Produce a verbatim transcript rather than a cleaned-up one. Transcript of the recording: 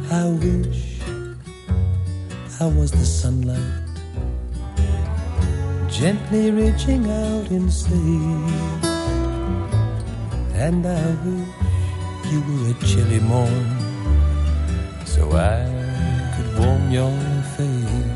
I wish I was the sunlight, gently reaching out in space. And I wish you were a chilly morn, so I could warm your face.